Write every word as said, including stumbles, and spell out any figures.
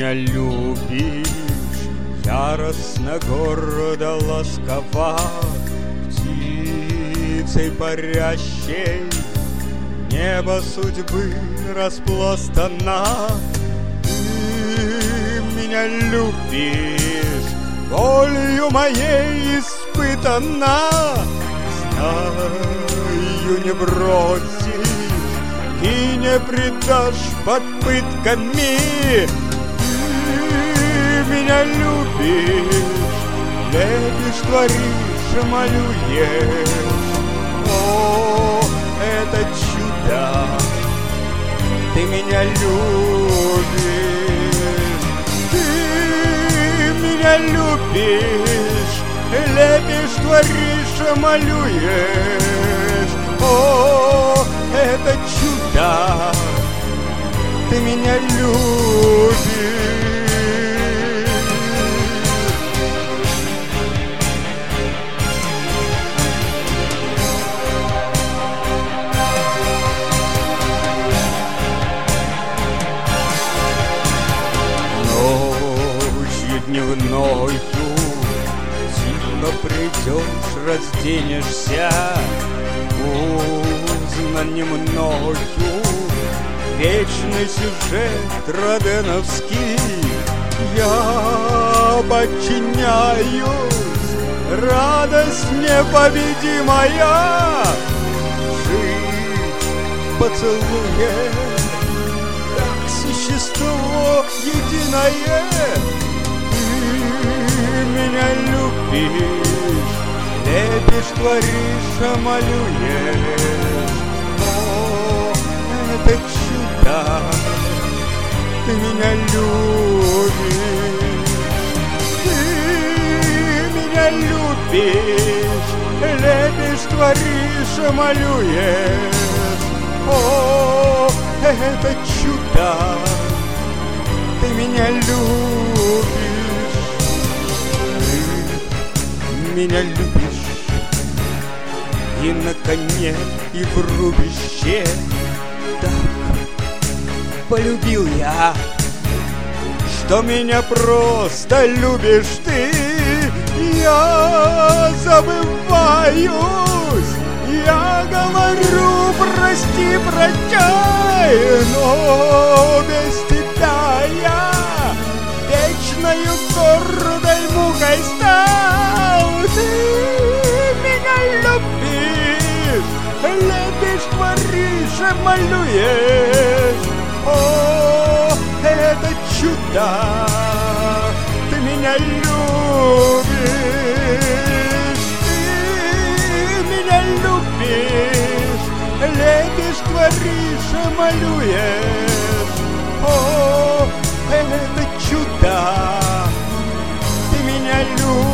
меня любишь, яростно, гордо, ласкова, птицей парящей, небо судьбы распластана. Ты меня любишь, болью моей испытана, знаю, не бросишь и не предашь под пытками. Ты меня любишь, лепишь, творишь, малюешь. О, это чудо, ты меня любишь, ты меня любишь, лепишь, творишь, малюешь. О, это чудо, ты меня любишь. Ночью дневною тихо придешь, разденешься, узнанный мною вечный сюжет роденовский. Я подчиняюсь, радость непобедимая, жить в поцелуе, как существо единое. Ты меня любишь, лепишь, творишь, малюешь. О, это чудо, ты меня любишь, ты меня любишь, лепишь, творишь, малюешь. О, это чудо, ты меня любишь, ты меня любишь. И на коне, и в рубище так полюбил я, что меня просто любишь ты. Я забываюсь, я говорю прости, прощай, но без тебя я вечною гордой мукой стал. Ты меня любишь, лепишь, творишь, малюешь. О, это чудо, ты меня любишь, ты меня любишь, лепишь, творишь, малюешь. О, это чудо, ты меня любишь.